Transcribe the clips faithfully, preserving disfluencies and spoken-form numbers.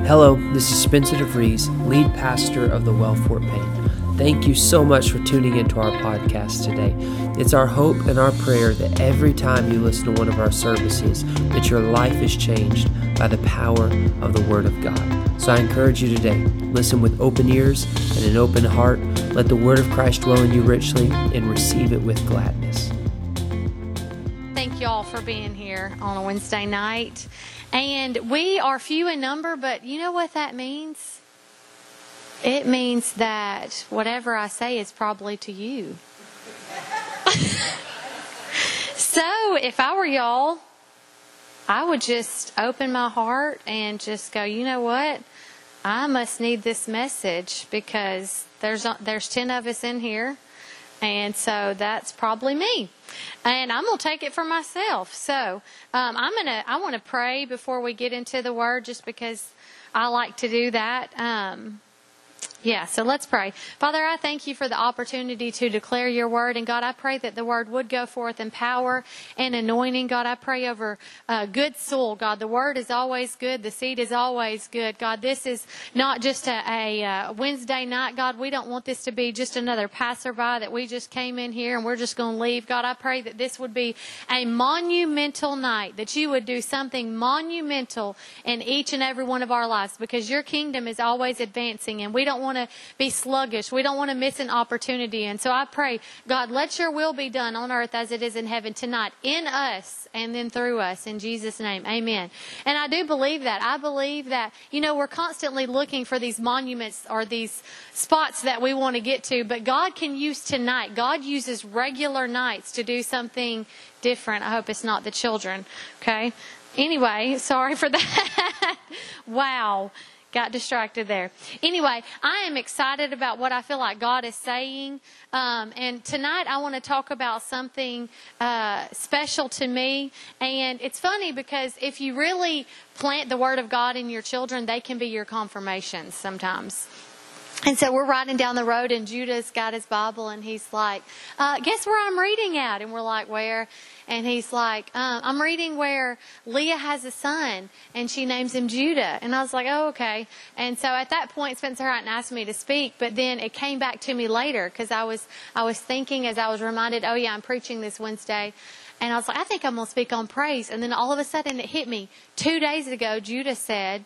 Hello, this is Spencer DeVries, lead pastor of the Well Fort Payne. Thank you so much for tuning into our podcast today. It's our hope and our prayer that every time you listen to one of our services, that your life is changed by the power of the Word of God. So I encourage you today, listen with open ears and an open heart. Let the Word of Christ dwell in you richly and receive it with gladness. Thank you all for being here on a Wednesday night. And we are few in number, but you know what that means? It means that whatever I say is probably to you. So if I were y'all, I would just open my heart and just go, you know what? I must need this message because there's there's ten of us in here. And so that's probably me. And I'm going to take it for myself. So um, I'm going to, I want to pray before we get into the Word just because I like to do that. Um Yeah, so let's pray. Father, I thank you for the opportunity to declare your word. And God, I pray that the word would go forth in power and anointing. God, I pray over uh, good soil. God, the word is always good. The seed is always good. God, this is not just a, a uh, Wednesday night. God, we don't want this to be just another passerby that we just came in here and we're just going to leave. God, I pray that this would be a monumental night, that you would do something monumental in each and every one of our lives because your kingdom is always advancing and we don't want to be sluggish. We don't want to miss an opportunity. And so I pray, God, let your will be done on earth as it is in heaven tonight, in us and then through us. In Jesus' name, amen. And I do believe that. I believe that, you know, we're constantly looking for these monuments or these spots that we want to get to, but God can use tonight. God uses regular nights to do something different. I hope it's not the children. Okay. Anyway, sorry for that. Wow. Got distracted there. Anyway, I am excited about what I feel like God is saying. Um, and tonight I want to talk about something uh, special to me. And it's funny because if you really plant the Word of God in your children, they can be your confirmations sometimes. And so we're riding down the road and Judah's got his Bible and he's like, uh, guess where I'm reading at? And we're like, where? And he's like, um, I'm reading where Leah has a son and she names him Judah. And I was like, oh, okay. And so at that point, Spencer hadn't asked me to speak, but then it came back to me later because I was, I was thinking as I was reminded, oh yeah, I'm preaching this Wednesday. And I was like, I think I'm going to speak on praise. And then all of a sudden it hit me. Two days ago, Judah said,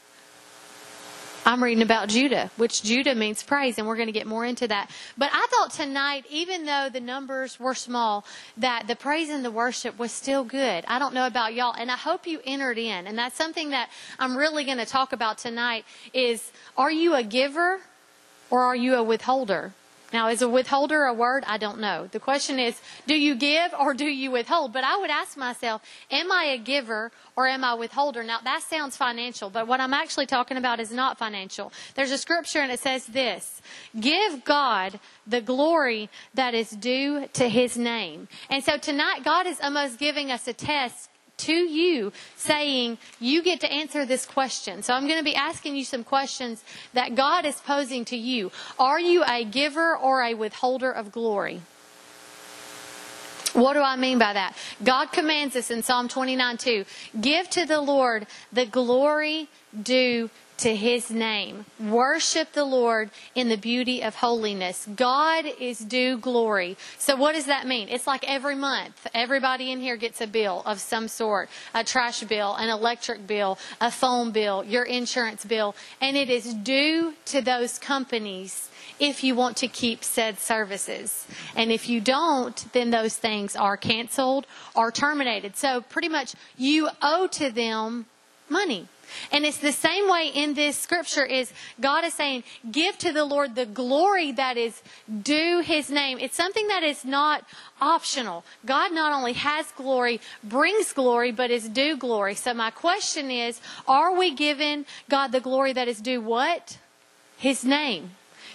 I'm reading about Judah, which Judah means praise, and we're going to get more into that. But I thought tonight, even though the numbers were small, that the praise and the worship was still good. I don't know about y'all, and I hope you entered in. And that's something that I'm really going to talk about tonight is, are you a giver or are you a withholder? Now, is a withholder a word? I don't know. The question is, do you give or do you withhold? But I would ask myself, am I a giver or am I a withholder? Now, that sounds financial, but what I'm actually talking about is not financial. There's a scripture and it says this, give God the glory that is due to His name. And so tonight, God is almost giving us a test to you, saying you get to answer this question. So I'm going to be asking you some questions that God is posing to you. Are you a giver or a withholder of glory? What do I mean by that? God commands us in Psalm twenty-nine two, give to the Lord the glory due to His name. Worship the Lord in the beauty of holiness. God is due glory. So what does that mean? It's like every month, everybody in here gets a bill of some sort, a trash bill, an electric bill, a phone bill, your insurance bill, and it is due to those companies if you want to keep said services. And if you don't, then those things are canceled or terminated. So pretty much you owe to them money. And it's the same way in this scripture is God is saying, give to the Lord the glory that is due His name. It's something that is not optional. God not only has glory, brings glory, but is due glory. So my question is, are we giving God the glory that is due what? His name.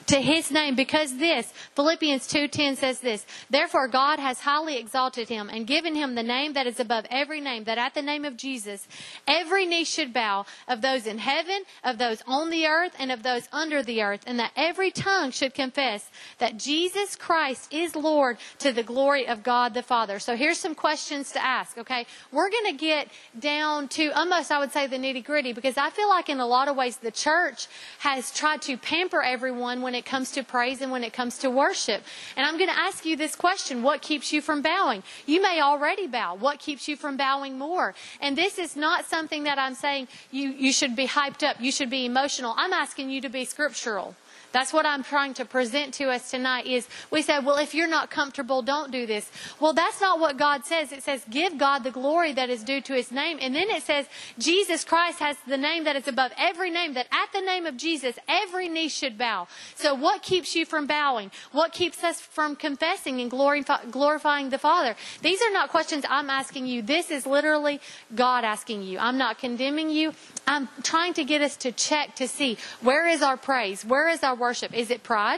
to his name, because this, Philippians two ten says this, therefore God has highly exalted him and given him the name that is above every name, that at the name of Jesus, every knee should bow, of those in heaven, of those on the earth, and of those under the earth, and that every tongue should confess that Jesus Christ is Lord, to the glory of God the Father. So here's some questions to ask, okay? We're going to get down to almost, I would say, the nitty gritty, because I feel like in a lot of ways the church has tried to pamper everyone when it comes to praise and when it comes to worship. And I'm going to ask you this question: what keeps you from bowing? You may already bow. What keeps you from bowing more? And this is not something that I'm saying you, you should be hyped up, you should be emotional. I'm asking you to be scriptural. That's what I'm trying to present to us tonight. Is we said, well, if you're not comfortable, don't do this. Well, that's not what God says. It says, give God the glory that is due to his name. And then it says, Jesus Christ has the name that is above every name, that at the name of Jesus, every knee should bow. So what keeps you from bowing? What keeps us from confessing and glorify, glorifying the Father? These are not questions I'm asking you. This is literally God asking you. I'm not condemning you. I'm trying to get us to check to see, where is our praise? Where is our worship? Is it pride?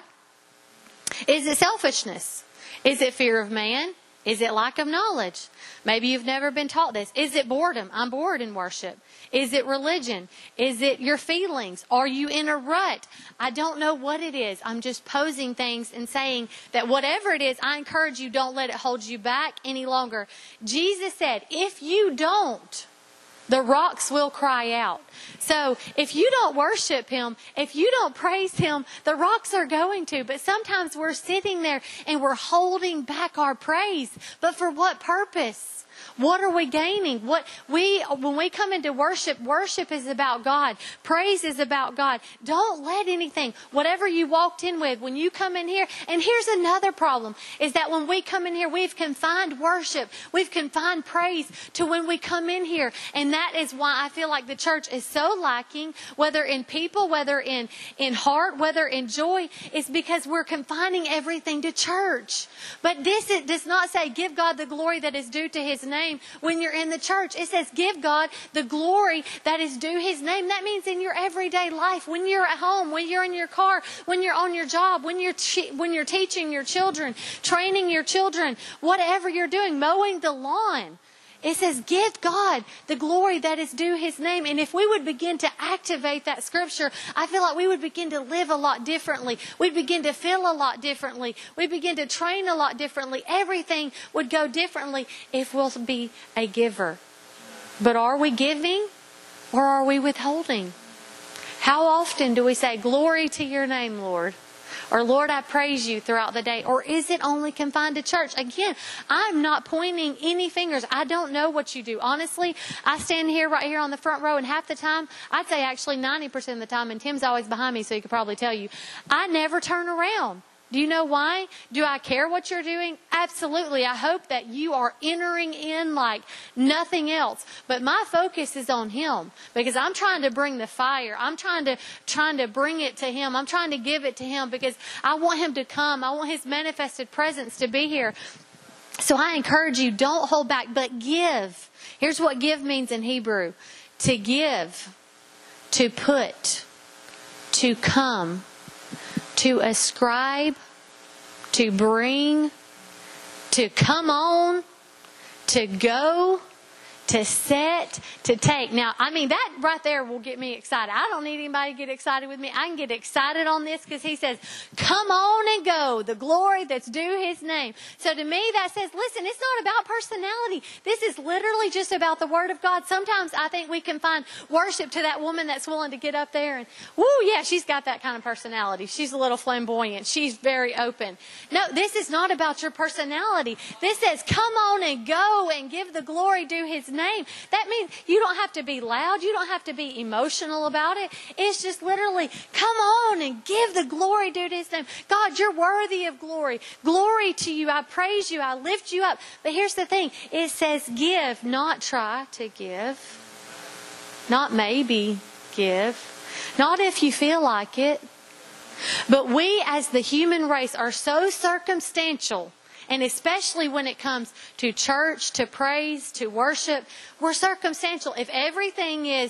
Is it selfishness? Is it fear of man? Is it lack of knowledge? Maybe you've never been taught this. Is it boredom? I'm bored in worship. Is it religion? Is it your feelings? Are you in a rut? I don't know what it is. I'm just posing things and saying that whatever it is, I encourage you, don't let it hold you back any longer. Jesus said, if you don't, the rocks will cry out. So if you don't worship him, if you don't praise him, the rocks are going to. But sometimes we're sitting there and we're holding back our praise. But for what purpose? What are we gaining? What we when we come into worship, worship is about God. Praise is about God. Don't let anything, whatever you walked in with, when you come in here, and here's another problem, is that when we come in here, we've confined worship, we've confined praise to when we come in here. And that is why I feel like the church is so lacking, whether in people, whether in, in heart, whether in joy, is because we're confining everything to church. But this it does not say give God the glory that is due to his name when you're in the church. It says give God the glory that is due his name. That means in your everyday life, when you're at home, when you're in your car, when you're on your job, when you're te- when you're teaching your children, training your children, whatever you're doing, mowing the lawn. It says, give God the glory that is due his name. And if we would begin to activate that scripture, I feel like we would begin to live a lot differently. We'd begin to feel a lot differently. We'd begin to train a lot differently. Everything would go differently if we'll be a giver. But are we giving or are we withholding? How often do we say, glory to your name, Lord? Or, Lord, I praise you throughout the day. Or is it only confined to church? Again, I'm not pointing any fingers. I don't know what you do. Honestly, I stand here right here on the front row, and half the time, I'd say actually ninety percent of the time, and Tim's always behind me, so he could probably tell you, I never turn around. Do you know why? Do I care what you're doing? Absolutely. I hope that you are entering in like nothing else. But my focus is on him, because I'm trying to bring the fire. I'm trying to trying to bring it to him. I'm trying to give it to him because I want him to come. I want his manifested presence to be here. So I encourage you, don't hold back, but give. Here's what give means in Hebrew. To give, to put, to come, to ascribe, to bring, to come on, to go, to set, to take. Now, I mean, that right there will get me excited. I don't need anybody to get excited with me. I can get excited on this because he says, come on and go, the glory that's due his name. So to me, that says, listen, it's not about personality. This is literally just about the Word of God. Sometimes I think we can find worship to that woman that's willing to get up there and, woo, yeah, she's got that kind of personality. She's a little flamboyant. She's very open. No, this is not about your personality. This says, come on and go and give the glory due his name. name. That means you don't have to be loud. You don't have to be emotional about it. It's just literally, come on and give the glory due to his name. God, you're worthy of glory. Glory to you. I praise you. I lift you up. But here's the thing. It says give, not try to give. Not maybe give. Not if you feel like it. But we as the human race are so circumstantial. And especially when it comes to church, to praise, to worship, we're circumstantial. If everything is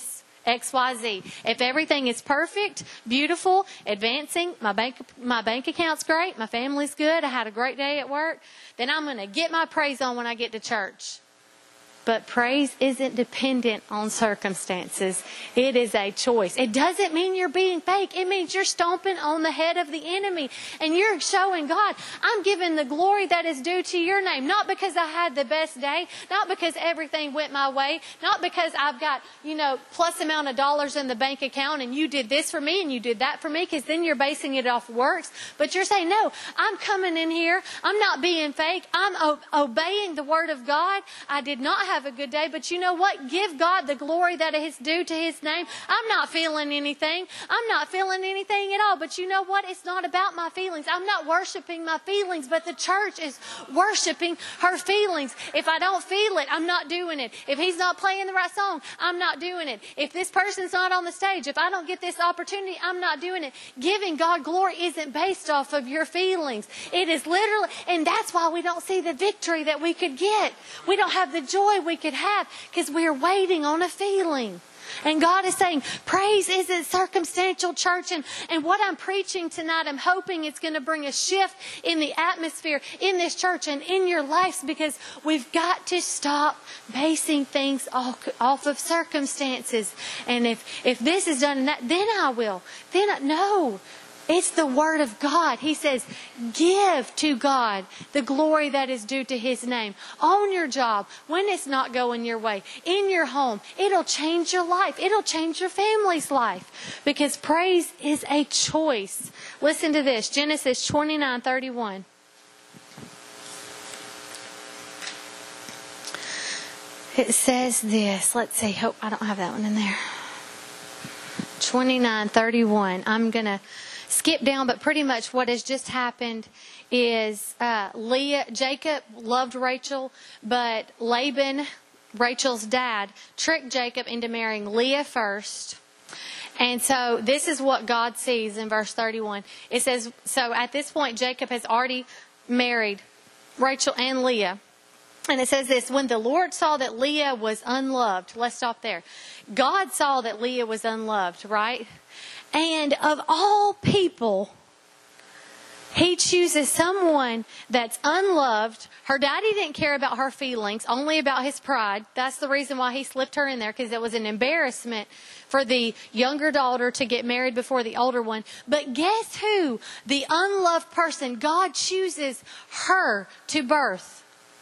X Y Z. If everything is perfect, beautiful, advancing, my bank my bank account's great, my family's good, I had a great day at work, then I'm going to get my praise on when I get to church. But praise isn't dependent on circumstances. It is a choice. It doesn't mean you're being fake. It means you're stomping on the head of the enemy. And you're showing God, I'm giving the glory that is due to your name. Not because I had the best day. Not because everything went my way. Not because I've got, you know, plus amount of dollars in the bank account and you did this for me and you did that for me. Because then you're basing it off works. But you're saying, no, I'm coming in here. I'm not being fake. I'm o- obeying the word of God. I did not have have a good day, but you know what? Give God the glory that is due to His name. I'm not feeling anything. I'm not feeling anything at all, but you know what? It's not about my feelings. I'm not worshiping my feelings, but the church is worshiping her feelings. If I don't feel it, I'm not doing it. If He's not playing the right song, I'm not doing it. If this person's not on the stage, if I don't get this opportunity, I'm not doing it. Giving God glory isn't based off of your feelings. It is literally, and that's why we don't see the victory that we could get. We don't have the joy we could have because we are waiting on a feeling. And God is saying, praise isn't circumstantial, church. And, and what I'm preaching tonight, I'm hoping it's going to bring a shift in the atmosphere in this church and in your lives, because we've got to stop basing things off, off of circumstances. And if, if this is done and that, then I will. Then I, no. It's the Word of God. He says, give to God the glory that is due to His name. On your job, when it's not going your way, in your home, it'll change your life. It'll change your family's life. Because praise is a choice. Listen to this, Genesis twenty-nine thirty-one. It says this. Let's see. Hope I don't have that one in there. twenty-nine thirty-one. I'm going to skip down, but pretty much what has just happened is uh, Leah, Jacob loved Rachel, but Laban, Rachel's dad, tricked Jacob into marrying Leah first. And so this is what God sees in verse thirty-one. It says, so at this point, Jacob has already married Rachel and Leah. And it says this, when the Lord saw that Leah was unloved, let's stop there. God saw that Leah was unloved, right? And of all people, He chooses someone that's unloved. Her daddy didn't care about her feelings, only about his pride. That's the reason why he slipped her in there, because it was an embarrassment for the younger daughter to get married before the older one. But guess who? The unloved person, God chooses her to birth.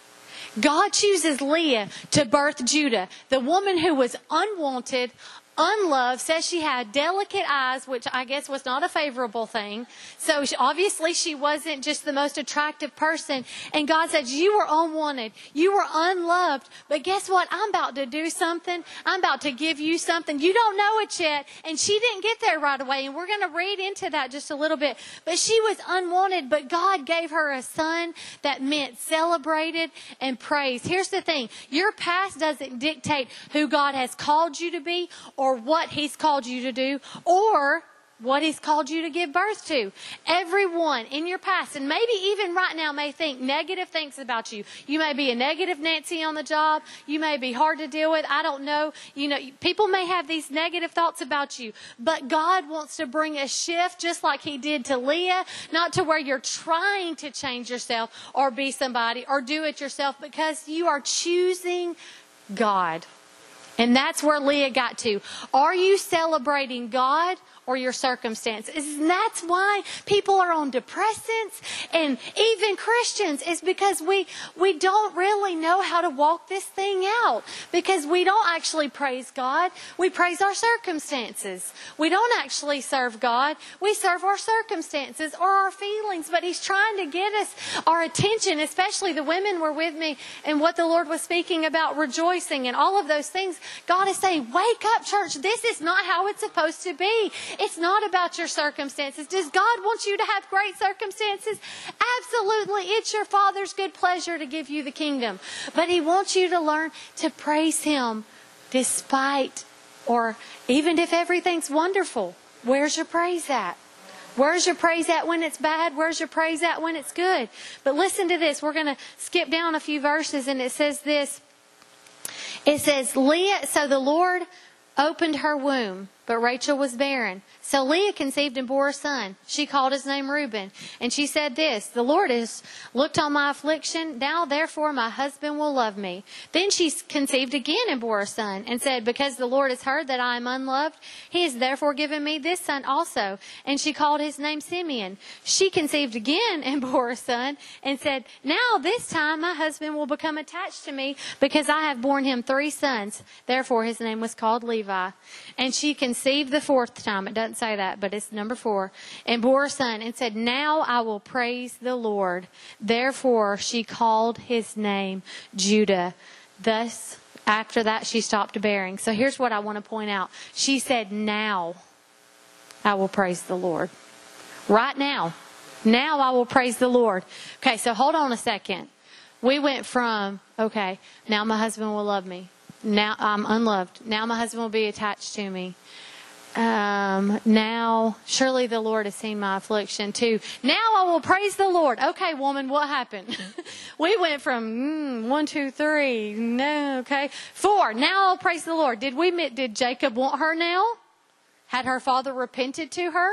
God chooses Leah to birth Judah, the woman who was unwanted, unloved, says she had delicate eyes, which I guess was not a favorable thing. So she, obviously she wasn't just the most attractive person. And God said, you were unwanted. You were unloved. But guess what? I'm about to do something. I'm about to give you something. You don't know it yet. And she didn't get there right away. And we're going to read into that just a little bit. But she was unwanted. But God gave her a son that meant celebrated and praised. Here's the thing. Your past doesn't dictate who God has called you to be, or what He's called you to do, or what He's called you to give birth to. Everyone in your past, and maybe even right now, may think negative things about you. You may be a negative Nancy on the job. You may be hard to deal with. I don't know. You know, people may have these negative thoughts about you. But God wants to bring a shift, just like He did to Leah, not to where you're trying to change yourself or be somebody or do it yourself, because you are choosing God. And that's where Leah got to. Are you celebrating God or your circumstances? And that's why people are on depressants, and even Christians, is because we, we don't really know how to walk this thing out, because we don't actually praise God. We praise our circumstances. We don't actually serve God. We serve our circumstances or our feelings. But He's trying to get us, our attention, especially the women were with me, and what the Lord was speaking about rejoicing and all of those things. God is saying, wake up, church. This is not how it's supposed to be. It's not about your circumstances. Does God want you to have great circumstances? Absolutely. It's your Father's good pleasure to give you the kingdom. But He wants you to learn to praise Him despite, or even if everything's wonderful. Where's your praise at? Where's your praise at when it's bad? Where's your praise at when it's good? But listen to this. We're going to skip down a few verses, and it says this. It says, Leah, so the Lord opened her womb, but Rachel was barren. So Leah conceived and bore a son. She called his name Reuben. And she said this, the Lord has looked on my affliction. Now, therefore, my husband will love me. Then she conceived again and bore a son and said, because the Lord has heard that I am unloved, he has therefore given me this son also. And she called his name Simeon. She conceived again and bore a son and said, now this time my husband will become attached to me because I have borne him three sons. Therefore, his name was called Levi. And she conceived the fourth time. It doesn't say that, but it's number four. And bore a son and said, now I will praise the Lord. Therefore, she called his name Judah. Thus, after that, she stopped bearing. So here's what I want to point out. She said, now I will praise the Lord. Right now. Now I will praise the Lord. Okay, so hold on a second. We went from, okay, now my husband will love me. Now I'm unloved. Now my husband will be attached to me. Um, now, surely the Lord has seen my affliction too. Now I will praise the Lord. Okay, woman, what happened? We went from mm, one, two, three. No, okay, four. Now I'll praise the Lord. Did we? Did Jacob want her now? Had her father repented to her?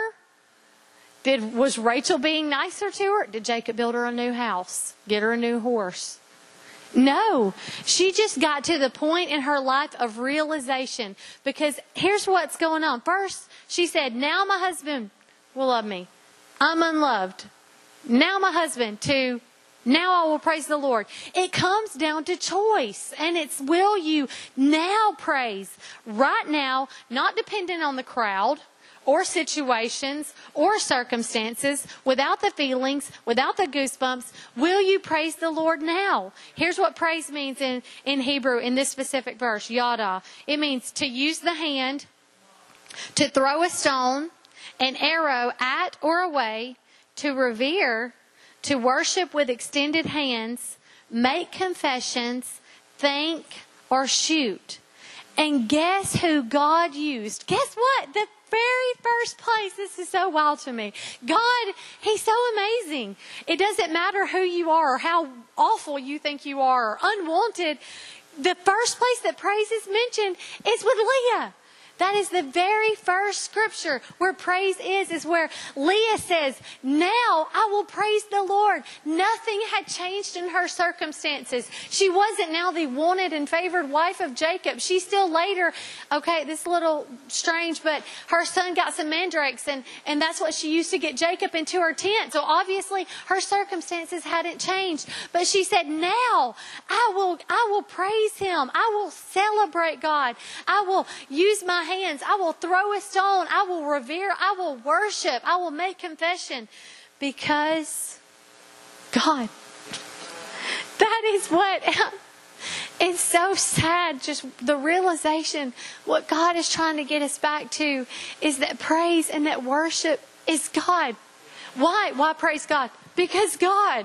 Did was Rachel being nicer to her? Did Jacob build her a new house? Get her a new horse? No, she just got to the point in her life of realization, because here's what's going on. First, she said, now my husband will love me. I'm unloved. Now my husband to, now I will praise the Lord. It comes down to choice, and it's will you now praise right now, not dependent on the crowd or situations or circumstances, without the feelings, without the goosebumps. Will you praise the Lord now? Here's what praise means in, in Hebrew in this specific verse, yada. It means to use the hand, to throw a stone, an arrow at or away, to revere, to worship with extended hands, make confessions, thank, or shoot. And guess who God used? Guess what? The very first place. This is so wild to me. God, He's so amazing. It doesn't matter who you are or how awful you think you are or unwanted. The first place that praise is mentioned is with Leah. That is the very first scripture where praise is, is where Leah says, now I will praise the Lord. Nothing had changed in her circumstances. She wasn't now the wanted and favored wife of Jacob. She still later, okay, this is a little strange, but her son got some mandrakes, and, and that's what she used to get Jacob into her tent. So obviously her circumstances hadn't changed. But she said, now I will, I will praise Him. I will celebrate God. I will use my hands. I will throw a stone. I will revere. I will worship. I will make confession, because God. That is what, it's so sad. Just the realization, what God is trying to get us back to is that praise and that worship is God. Why? Why praise God? Because God.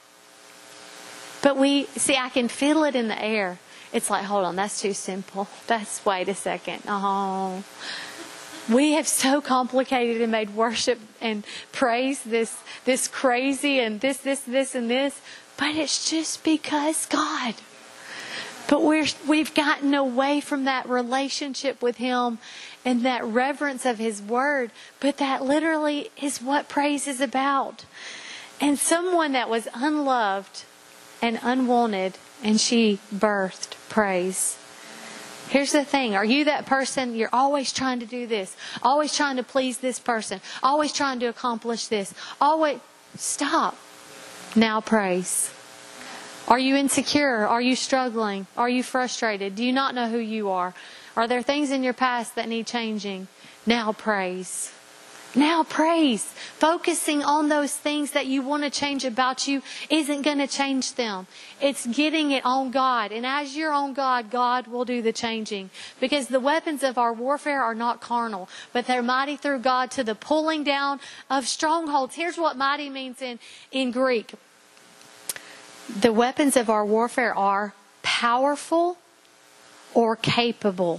But we, see, I can feel it in the air. It's like, hold on, that's too simple. That's, wait a second. Oh, we have so complicated and made worship and praise this, this crazy and this, this, this, and this. But it's just because God. But we're, we've gotten away from that relationship with Him and that reverence of His Word. But that literally is what praise is about. And someone that was unloved and unwanted, and she birthed praise. Here's the thing. Are you that person? You're always trying to do this. Always trying to please this person. Always trying to accomplish this. Always. Stop. Now praise. Are you insecure? Are you struggling? Are you frustrated? Do you not know who you are? Are there things in your past that need changing? Now praise. Now praise. Focusing on those things that you want to change about you isn't going to change them. It's getting it on God. And as you're on God, God will do the changing. Because the weapons of our warfare are not carnal, but they're mighty through God to the pulling down of strongholds. Here's what mighty means in, in Greek. The weapons of our warfare are powerful or capable,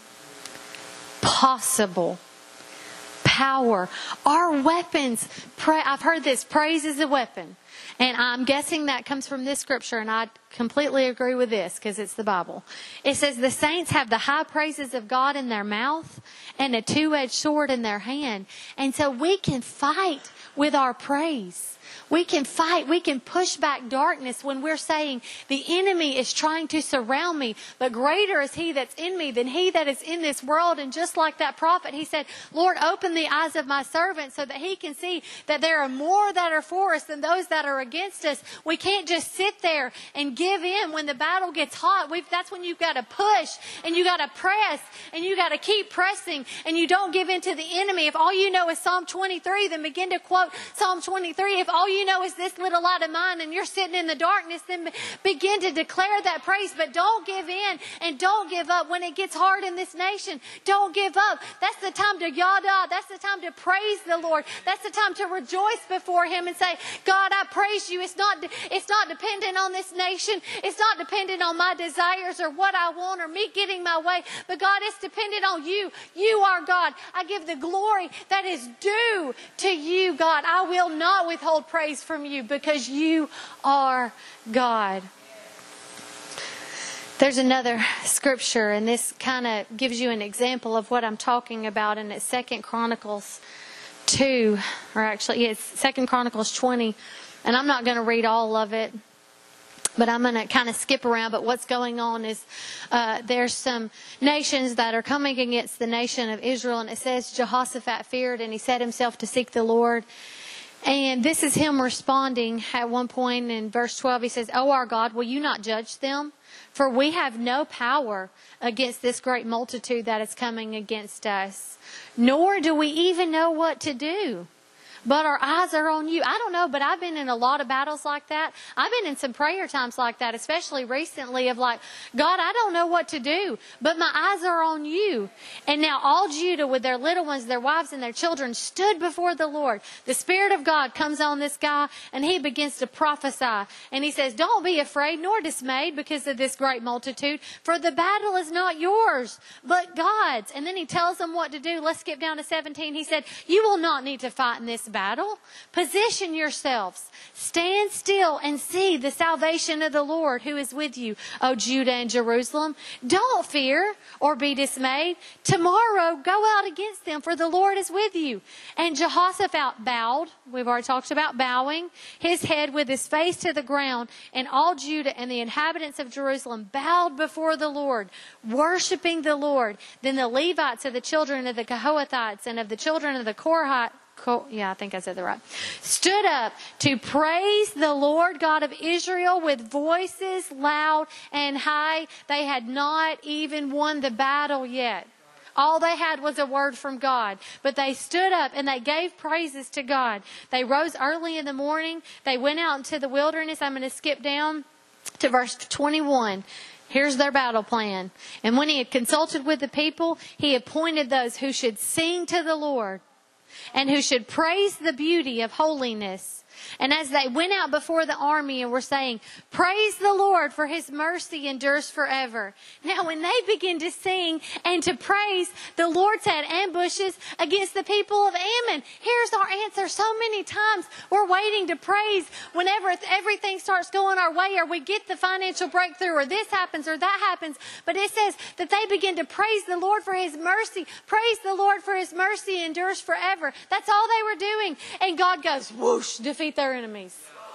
possible. Power. Our weapons. Pray, I've heard this. Praise is a weapon. And I'm guessing that comes from this scripture, and I completely agree with this because it's the Bible. It says the saints have the high praises of God in their mouth and a two-edged sword in their hand. And so we can fight with our praise. We can fight. We can push back darkness when we're saying the enemy is trying to surround me, but greater is he that's in me than he that is in this world. And just like that prophet, he said, Lord, open the eyes of my servant so that he can see that there are more that are for us than those that are against us. We can't just sit there and give in when the battle gets hot. We've, that's when you've got to push and you got to press and you got to keep pressing, and you don't give in to the enemy. If all you know is Psalm twenty-three, then begin to quote Psalm twenty-three. If all you know is this little light of mine and you're sitting in the darkness, then begin to declare that praise. But don't give in and don't give up when it gets hard in this nation. Don't give up. That's the time to yada. That's the time to praise the Lord. That's the time to rejoice before him and say, God, I praise you. It's not, it's not dependent on this nation. It's not dependent on my desires or what I want or me getting my way. But God, it's dependent on you. You are God. I give the glory that is due to you, God. I will not withhold praise from you because you are God. There's another scripture, and this kind of gives you an example of what I'm talking about, and it's Second Chronicles two, or actually, yeah, it's Second Chronicles twenty, and I'm not going to read all of it, but I'm going to kind of skip around. But what's going on is uh, there's some nations that are coming against the nation of Israel, and it says Jehoshaphat feared, and he set himself to seek the Lord. And this is him responding at one point in verse twelve. He says, "O our God, will you not judge them? For we have no power against this great multitude that is coming against us, nor do we even know what to do. But our eyes are on you." I don't know, but I've been in a lot of battles like that. I've been in some prayer times like that, especially recently, of like, God, I don't know what to do, but my eyes are on you. And now all Judah with their little ones, their wives and their children stood before the Lord. The Spirit of God comes on this guy and he begins to prophesy. And he says, don't be afraid nor dismayed because of this great multitude, for the battle is not yours, but God's. And then he tells them what to do. Let's skip down to seventeen. He said, you will not need to fight in this battle. battle. Position yourselves. Stand still and see the salvation of the Lord who is with you, O Judah and Jerusalem. Don't fear or be dismayed. Tomorrow go out against them, for the Lord is with you. And Jehoshaphat bowed. We've already talked about bowing his head with his face to the ground. And all Judah and the inhabitants of Jerusalem bowed before the Lord, worshiping the Lord. Then the Levites of the children of the Kohathites and of the children of the Korahites, yeah, I think I said that right, stood up to praise the Lord God of Israel with voices loud and high. They had not even won the battle yet. All they had was a word from God. But they stood up and they gave praises to God. They rose early in the morning. They went out into the wilderness. I'm going to skip down to verse twenty-one. Here's their battle plan. And when he had consulted with the people, he appointed those who should sing to the Lord and who should praise the beauty of holiness. And as they went out before the army and were saying, praise the Lord, for his mercy endures forever. Now when they begin to sing and to praise, the Lord set ambushes against the people of Ammon. Here's our answer. So many times we're waiting to praise whenever everything starts going our way, or we get the financial breakthrough, or this happens or that happens. But it says that they begin to praise the Lord for his mercy. Praise the Lord for his mercy endures forever. That's all they were doing. And God goes, whoosh, defeat their enemies.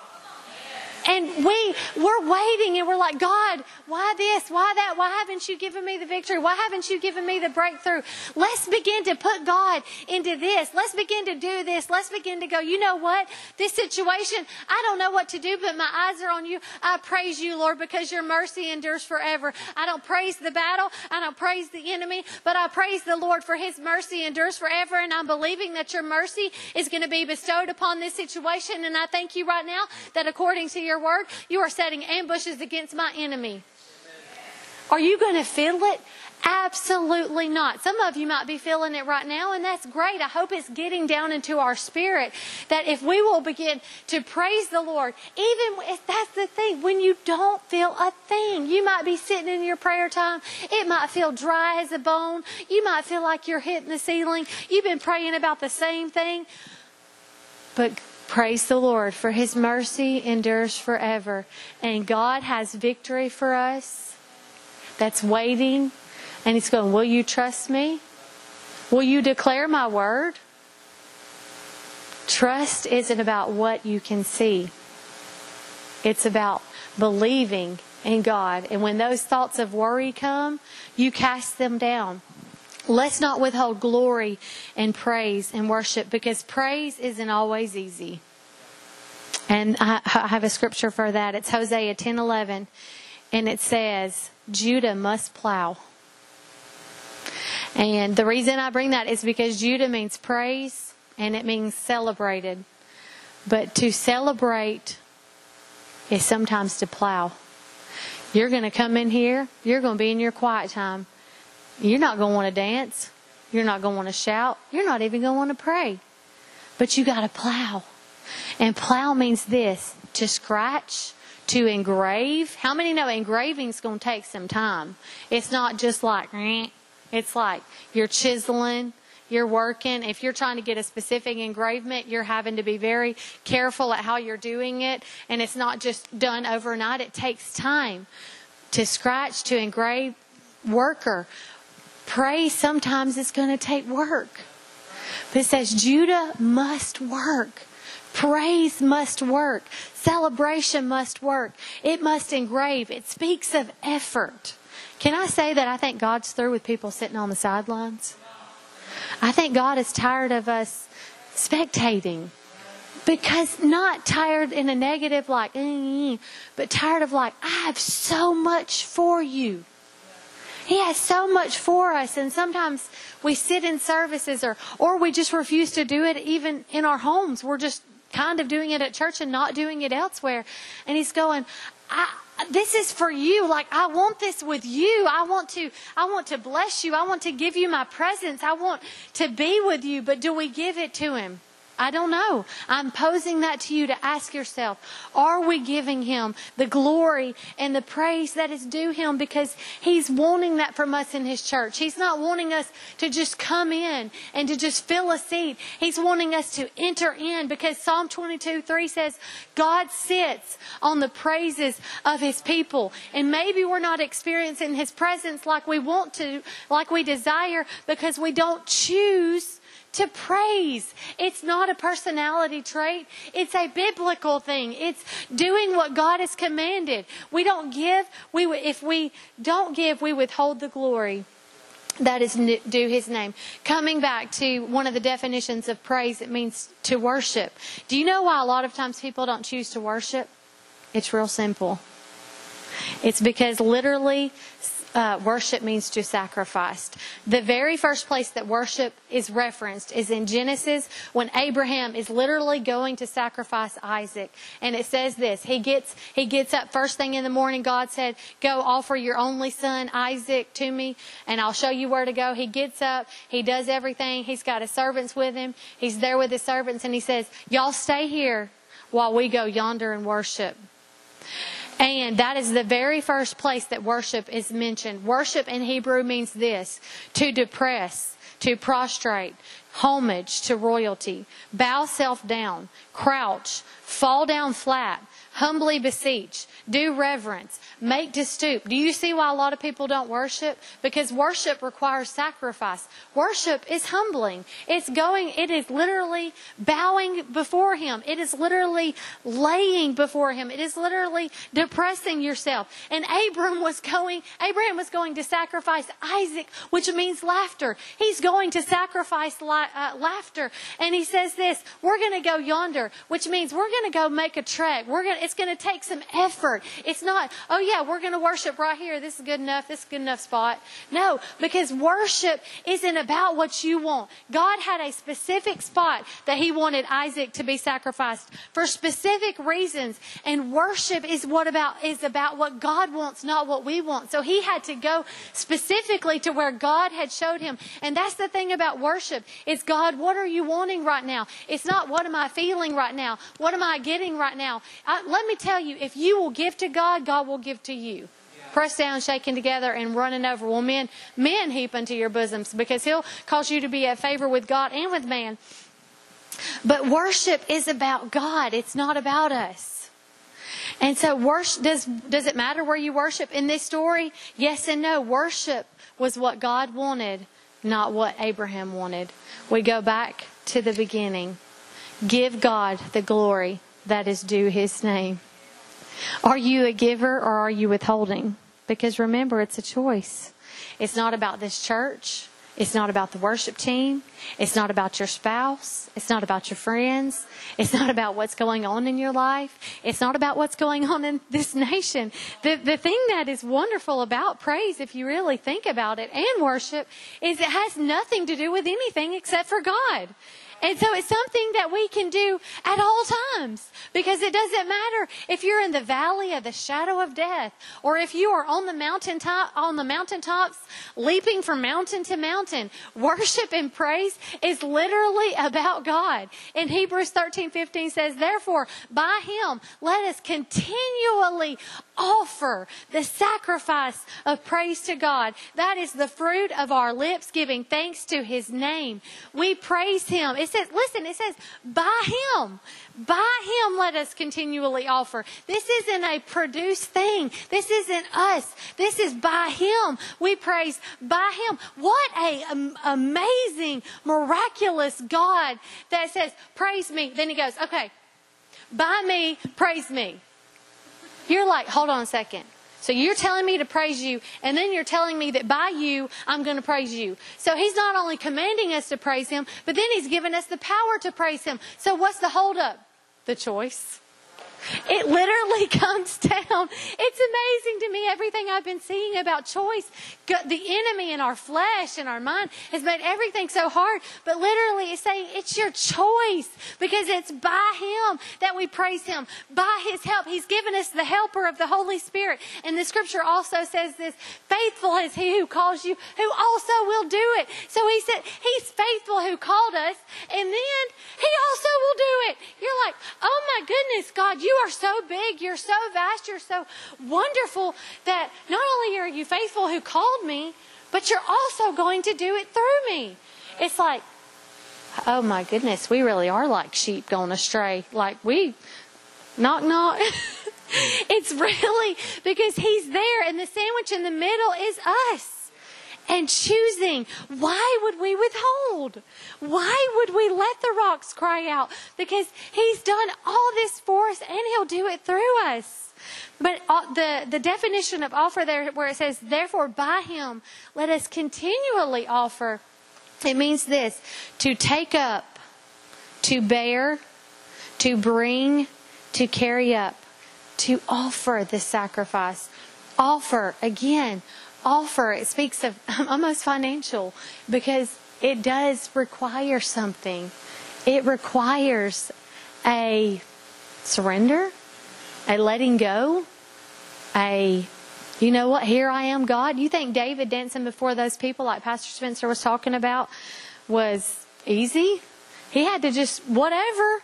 And we, we're waiting and we're like, God, why this? Why that? Why haven't you given me the victory? Why haven't you given me the breakthrough? Let's begin to put God into this. Let's begin to do this. Let's begin to go, you know what? This situation, I don't know what to do, but my eyes are on you. I praise you, Lord, because your mercy endures forever. I don't praise the battle. I don't praise the enemy, but I praise the Lord for his mercy endures forever. And I'm believing that your mercy is going to be bestowed upon this situation. And I thank you right now that according to your Your word, you are setting ambushes against my enemy. Are you going to feel it? Absolutely not. Some of you might be feeling it right now, and that's great. I hope it's getting down into our spirit that if we will begin to praise the Lord, even if that's the thing, when you don't feel a thing, you might be sitting in your prayer time. It might feel dry as a bone. You might feel like you're hitting the ceiling. You've been praying about the same thing. But Praise the Lord, for His mercy endures forever. And God has victory for us that's waiting. And He's going, will you trust me? Will you declare my word? Trust isn't about what you can see. It's about believing in God. And when those thoughts of worry come, you cast them down. Let's not withhold glory and praise and worship, because praise isn't always easy. And I, I have a scripture for that. It's Hosea ten eleven. And it says, Judah must plow. And the reason I bring that is because Judah means praise and it means celebrated. But to celebrate is sometimes to plow. You're going to come in here. You're going to be in your quiet time. You're not going to want to dance. You're not going to want to shout. You're not even going to want to pray. But you got to plow. And plow means this, to scratch, to engrave. How many know engraving's going to take some time? It's not just like, it's like you're chiseling, you're working. If you're trying to get a specific engravement, you're having to be very careful at how you're doing it. And it's not just done overnight. It takes time to scratch, to engrave. Worker. Praise sometimes is going to take work. But it says Judah must work. Praise must work. Celebration must work. It must engrave. It speaks of effort. Can I say that I think God's through with people sitting on the sidelines? I think God is tired of us spectating. Because not tired in a negative like, eh, but tired of like, I have so much for you. He has so much for us, and sometimes we sit in services or, or we just refuse to do it even in our homes. We're just kind of doing it at church and not doing it elsewhere. And He's going, I, this is for you. Like, I want this with you. I want to, I want to bless you. I want to give you my presence. I want to be with you. But do we give it to Him? I don't know. I'm posing that to you to ask yourself, are we giving Him the glory and the praise that is due Him? Because He's wanting that from us in His church. He's not wanting us to just come in and to just fill a seat. He's wanting us to enter in, because Psalm twenty-two three says, God sits on the praises of His people. And maybe we're not experiencing His presence like we want to, like we desire, because we don't choose to praise. It's not a personality trait. It's a biblical thing. It's doing what God has commanded. We don't give. We if we don't give, we withhold the glory that is due His name. Coming back to one of the definitions of praise, it means to worship. Do you know why a lot of times people don't choose to worship? It's real simple. It's because literally Uh, worship means to sacrifice. The very first place that worship is referenced is in Genesis, when Abraham is literally going to sacrifice Isaac. And it says this, he gets he gets up first thing in the morning. God said, go offer your only son Isaac to me, and I'll show you where to go. He gets up, he does everything. He's got his servants with him. He's there with his servants, and he says, y'all stay here while we go yonder and worship. And that is the very first place that worship is mentioned. Worship in Hebrew means this: to depress, to prostrate, homage to royalty, bow self down, crouch, fall down flat, humbly beseech, do reverence, make to stoop. Do you see why a lot of people don't worship? Because worship requires sacrifice. Worship is humbling. It's going, it is literally bowing before Him. It is literally laying before Him. It is literally depressing yourself. And Abram was going, Abraham was going to sacrifice Isaac, which means laughter. He's going to sacrifice la- uh, laughter. And he says this, we're going to go yonder, which means we're going to go make a trek. We're going to, it's going to take some effort. It's not, oh yeah, we're going to worship right here. This is good enough. This is a good enough spot. No, because worship isn't about what you want. God had a specific spot that He wanted Isaac to be sacrificed for specific reasons. And worship is what about, is about what God wants, not what we want. So He had to go specifically to where God had showed him. And that's the thing about worship. It's God, what are you wanting right now? It's not what am I feeling right now? What am I getting right now? I, let me tell you, if you will give to God, God will give to you. Yeah. Pressed down, shaken together, and running over. Well, men, men heap unto your bosoms, because He'll cause you to be at favor with God and with man. But worship is about God. It's not about us. And so worship, does, does it matter where you worship in this story? Yes and no. Worship was what God wanted, not what Abraham wanted. We go back to the beginning. Give God the glory that is due His name. Are you a giver or are you withholding? Because remember, it's a choice. It's not about this church. It's not about the worship team. It's not about your spouse. It's not about your friends. It's not about what's going on in your life. It's not about what's going on in this nation. The, the thing that is wonderful about praise, if you really think about it, and worship, is it has nothing to do with anything except for God. And so it's something that we can do at all times, because it doesn't matter if you're in the valley of the shadow of death, or if you are on the mountaintop, on the mountaintops, leaping from mountain to mountain. Worship and praise is literally about God. In Hebrews thirteen fifteen says, therefore, by Him, let us continually offer the sacrifice of praise to God. That is the fruit of our lips, giving thanks to His name. We praise Him. It says, listen, it says, by Him. By Him let us continually offer. This isn't a produced thing. This isn't us. This is by Him. We praise by Him. What a um, amazing, miraculous God that says, praise me. Then He goes, okay, by me, praise me. You're like, hold on a second. So you're telling me to praise you, and then you're telling me that by you, I'm going to praise you. So He's not only commanding us to praise Him, but then He's given us the power to praise Him. So what's the holdup? The choice. It literally comes down. It's amazing to me, everything I've been seeing about choice. The enemy in our flesh and our mind has made everything so hard. But literally it's saying it's your choice, because it's by Him that we praise Him. By His help. He's given us the helper of the Holy Spirit. And the scripture also says this, faithful is He who calls you, who also will do it. So He said He's faithful who called us, and then He also will do it. You're like, oh my goodness, God, you You are so big, you're so vast, you're so wonderful that not only are you faithful who called me, but you're also going to do it through me. It's like, oh my goodness, we really are like sheep going astray. Like we, knock knock. It's really because He's there, and the sandwich in the middle is us. And choosing, why would we withhold? Why would we let the rocks cry out? Because He's done all this for us, and He'll do it through us. But the, the definition of offer there, where it says, therefore by Him, let us continually offer. It means this, to take up, to bear, to bring, to carry up, to offer the sacrifice. Offer, again, offer, it speaks of almost financial, because it does require something. It requires a surrender, a letting go, a, you know what, here I am, God. You think David dancing before those people like Pastor Spencer was talking about was easy? He had to just, whatever.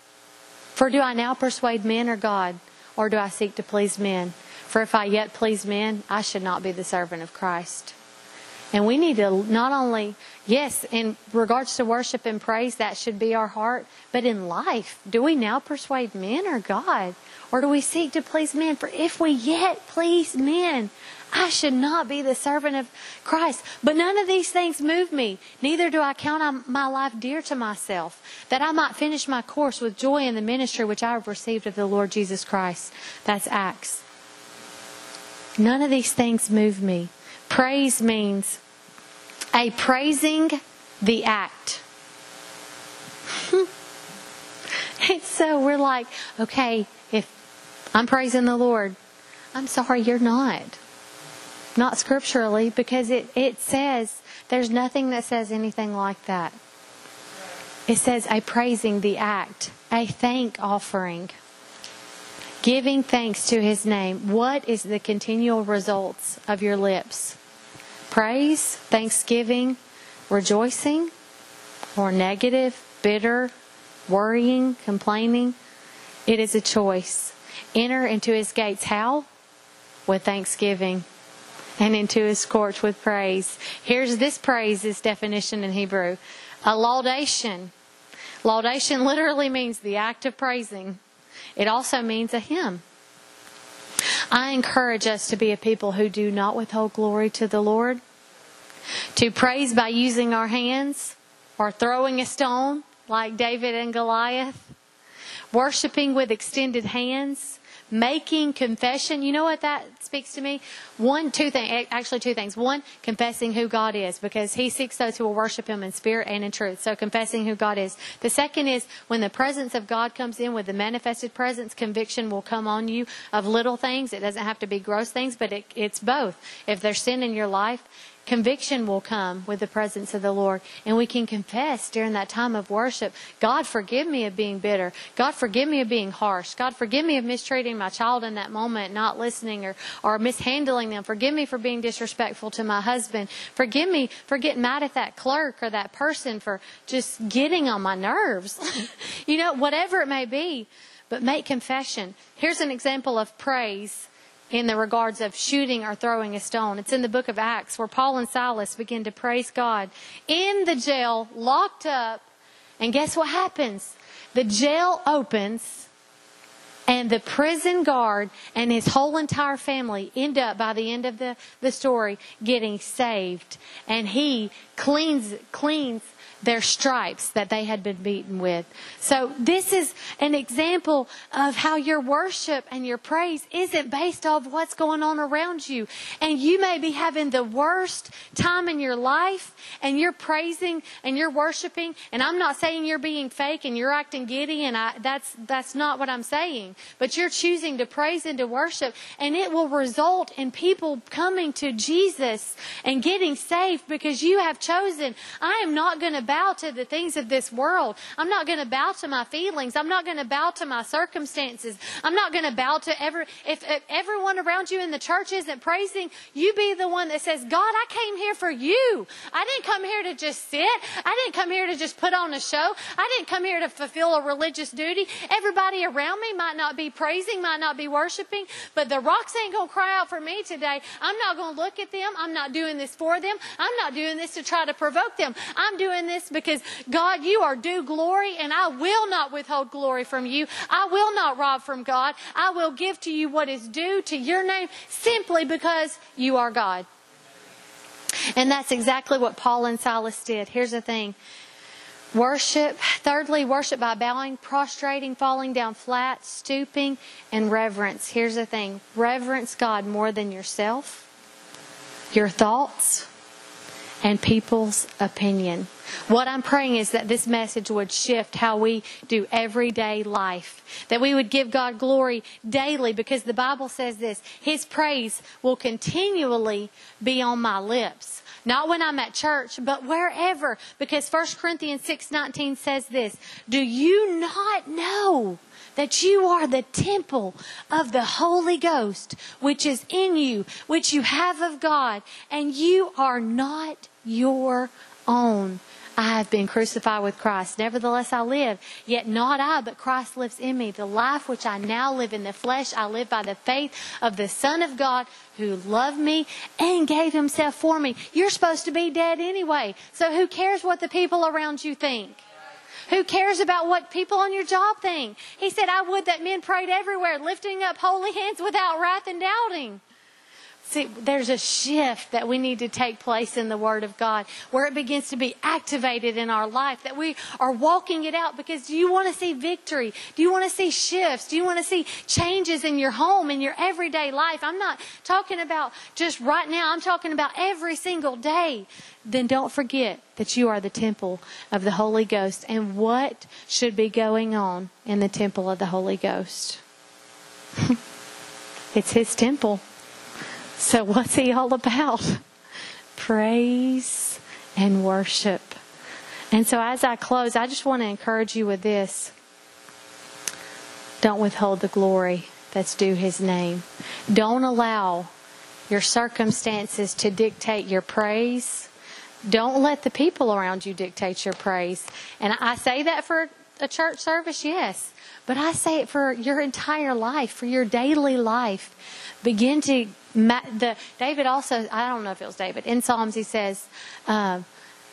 For do I now persuade men or God, or do I seek to please men? For if I yet please men, I should not be the servant of Christ. And we need to not only, yes, in regards to worship and praise, that should be our heart. But in life, do we now persuade men or God? Or do we seek to please men? For if we yet please men, I should not be the servant of Christ. But none of these things move me. Neither do I count my life dear to myself, that I might finish my course with joy in the ministry which I have received of the Lord Jesus Christ. That's Acts. None of these things move me. Praise means a praising the act. And so we're like, okay, if I'm praising the Lord, I'm sorry, you're not. Not scripturally, because it, it says, there's nothing that says anything like that. It says a praising the act, a thank offering. Giving thanks to His name. What is the continual results of your lips? Praise, thanksgiving, rejoicing, or negative, bitter, worrying, complaining? It is a choice. Enter into His gates how? With thanksgiving. And into His courts with praise. Here's this praise, this definition in Hebrew. A laudation. Laudation literally means the act of praising. It also means a hymn. I encourage us to be a people who do not withhold glory to the Lord, to praise by using our hands or throwing a stone like David and Goliath, worshiping with extended hands, making confession. You know what that speaks to me? One, two things, actually two things. One, confessing who God is, because He seeks those who will worship Him in spirit and in truth. So confessing who God is. The second is when the presence of God comes in with the manifested presence, conviction will come on you of little things. It doesn't have to be gross things, but it, it's both. If there's sin in your life, conviction will come with the presence of the Lord. And we can confess during that time of worship, God, forgive me of being bitter. God, forgive me of being harsh. God, forgive me of mistreating my child in that moment, not listening or, or mishandling them. Forgive me for being disrespectful to my husband. Forgive me for getting mad at that clerk or that person for just getting on my nerves. You know, whatever it may be. But make confession. Here's an example of praise in the regards of shooting or throwing a stone. It's in the book of Acts where Paul and Silas begin to praise God in the jail, locked up. And guess what happens? The jail opens and the prison guard and his whole entire family end up, by the end of the, the story, getting saved. And he cleans, cleans their stripes that they had been beaten with. So this is an example of how your worship and your praise isn't based off what's going on around you. And you may be having the worst time in your life and you're praising and you're worshiping. And I'm not saying you're being fake and you're acting giddy, and I, that's that's not what I'm saying. But you're choosing to praise and to worship, and it will result in people coming to Jesus and getting saved because you have chosen, I am not going to bow to the things of this world. I'm not going to bow to my feelings. I'm not going to bow to my circumstances. I'm not going to bow to every, if, if everyone around you in the church isn't praising, you be the one that says, God, I came here for you. I didn't come here to just sit. I didn't come here to just put on a show. I didn't come here to fulfill a religious duty. Everybody around me might not be praising, might not be worshiping, but the rocks ain't going to cry out for me today. I'm not going to look at them. I'm not doing this for them. I'm not doing this to try to provoke them. I'm doing this because, God, you are due glory, and I will not withhold glory from you. I will not rob from God. I will give to you what is due to your name simply because you are God. And that's exactly what Paul and Silas did. Here's the thing. Worship. Thirdly, worship by bowing, prostrating, falling down flat, stooping, and reverence. Here's the thing. Reverence God more than yourself, your thoughts, and people's opinion. What I'm praying is that this message would shift how we do everyday life. That we would give God glory daily, because the Bible says this, His praise will continually be on my lips. Not when I'm at church, but wherever. Because First Corinthians six nineteen says this, do you not know that you are the temple of the Holy Ghost, which is in you, which you have of God, and you are not your own? I have been crucified with Christ. Nevertheless I live, yet not I, but Christ lives in me. The life which I now live in the flesh, I live by the faith of the Son of God who loved me and gave Himself for me. You're supposed to be dead anyway. So who cares what the people around you think? Who cares about what people on your job think? He said, I would that men prayed everywhere, lifting up holy hands without wrath and doubting. See, there's a shift that we need to take place in the Word of God, where it begins to be activated in our life, that we are walking it out. Because do you want to see victory? Do you want to see shifts? Do you want to see changes in your home, in your everyday life? I'm not talking about just right now. I'm talking about every single day. Then don't forget that you are the temple of the Holy Ghost. And what should be going on in the temple of the Holy Ghost? It's His temple. So what's He all about? Praise and worship. And so as I close, I just want to encourage you with this. Don't withhold the glory that's due His name. Don't allow your circumstances to dictate your praise. Don't let the people around you dictate your praise. And I say that for a church service, yes. But I say it for your entire life, for your daily life. Begin to, the David also, I don't know if it was David, in Psalms he says, uh,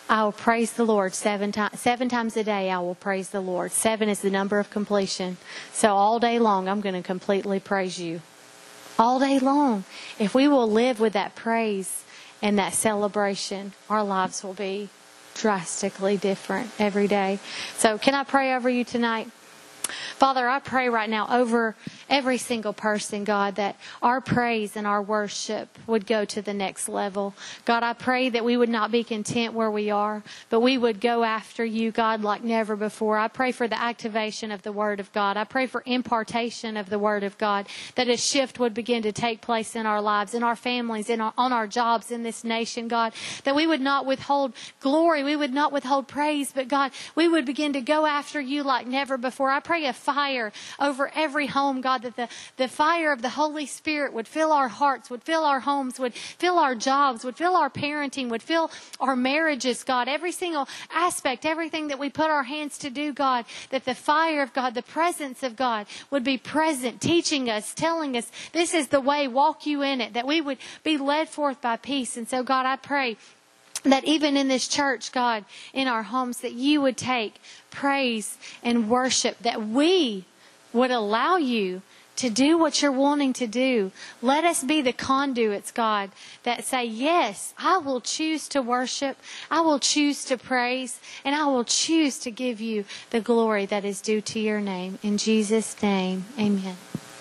I will praise the Lord seven times. Seven times a day I will praise the Lord. Seven is the number of completion. So all day long I'm going to completely praise you. All day long. If we will live with that praise and that celebration, our lives will be drastically different every day. So can I pray over you tonight? Father, I pray right now over every single person, God, that our praise and our worship would go to the next level. God, I pray that we would not be content where we are, but we would go after you, God, like never before. I pray for the activation of the Word of God. I pray for impartation of the Word of God, that a shift would begin to take place in our lives, in our families, in our, on our jobs, in this nation, God, that we would not withhold glory, we would not withhold praise, but God, we would begin to go after you like never before. I pray a fire over every home, God, that the, the fire of the Holy Spirit would fill our hearts, would fill our homes, would fill our jobs, would fill our parenting, would fill our marriages, God. Every single aspect, everything that we put our hands to do, God, that the fire of God, the presence of God would be present, teaching us, telling us, this is the way, walk you in it, that we would be led forth by peace. And so, God, I pray that even in this church, God, in our homes, that you would take praise and worship, that we would allow you to do what you're wanting to do. Let us be the conduits, God, that say, yes, I will choose to worship, I will choose to praise, and I will choose to give you the glory that is due to your name. In Jesus' name, amen.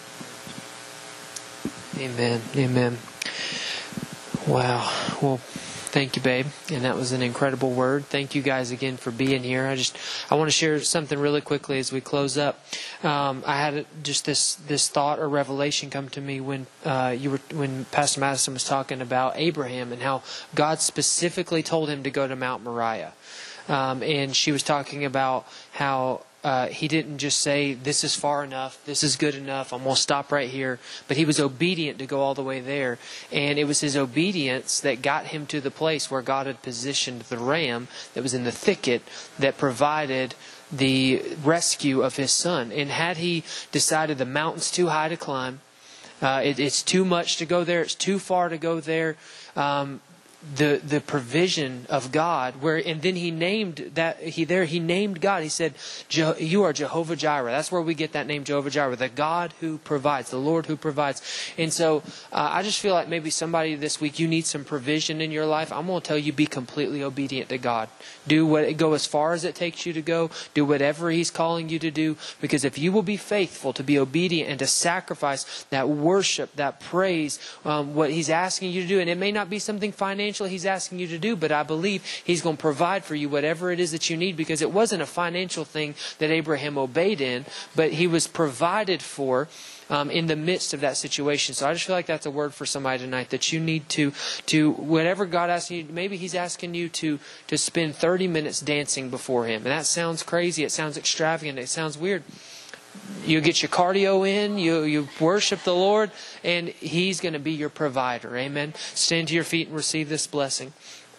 Amen. Amen. Wow. Well, thank you, babe. And that was an incredible word. Thank you guys again for being here. I just, I want to share something really quickly as we close up. Um, I had just this, this thought or revelation come to me when uh, you were, when Pastor Madison was talking about Abraham and how God specifically told him to go to Mount Moriah. Um, and she was talking about how Uh, he didn't just say, this is far enough, this is good enough, I'm going to stop right here. But he was obedient to go all the way there. And it was his obedience that got him to the place where God had positioned the ram that was in the thicket that provided the rescue of his son. And had he decided the mountain's too high to climb, uh, it, it's too much to go there, it's too far to go there, um, the the provision of God, where and then he named that he there he named God. He said, "You are Jehovah Jireh." That's where we get that name, Jehovah Jireh, the God who provides, the Lord who provides. And so uh, I just feel like maybe somebody this week, you need some provision in your life. I'm going to tell you, be completely obedient to God. Do what go as far as it takes you to go. Do whatever He's calling you to do, because if you will be faithful to be obedient and to sacrifice that worship, that praise, um, what He's asking you to do, and it may not be something financial He's asking you to do, but I believe He's going to provide for you whatever it is that you need, because it wasn't a financial thing that Abraham obeyed in, but he was provided for um, in the midst of that situation. So I just feel like that's a word for somebody tonight, that you need to, to whatever God asks you, maybe He's asking you to, to spend thirty minutes dancing before Him. And that sounds crazy, it sounds extravagant, it sounds weird. You get your cardio in, you, you worship the Lord, and He's going to be your provider. Amen. Stand to your feet and receive this blessing.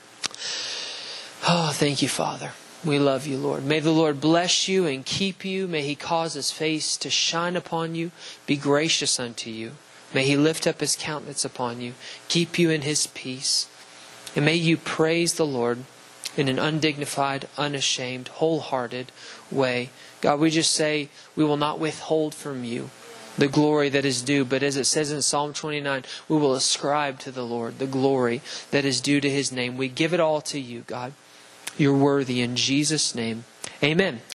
Oh, thank you, Father. We love you, Lord. May the Lord bless you and keep you. May He cause His face to shine upon you, be gracious unto you. May He lift up His countenance upon you, keep you in His peace. And may you praise the Lord in an undignified, unashamed, wholehearted way. God, we just say we will not withhold from you the glory that is due. But as it says in Psalm twenty-nine, we will ascribe to the Lord the glory that is due to His name. We give it all to you, God. You're worthy in Jesus' name. Amen.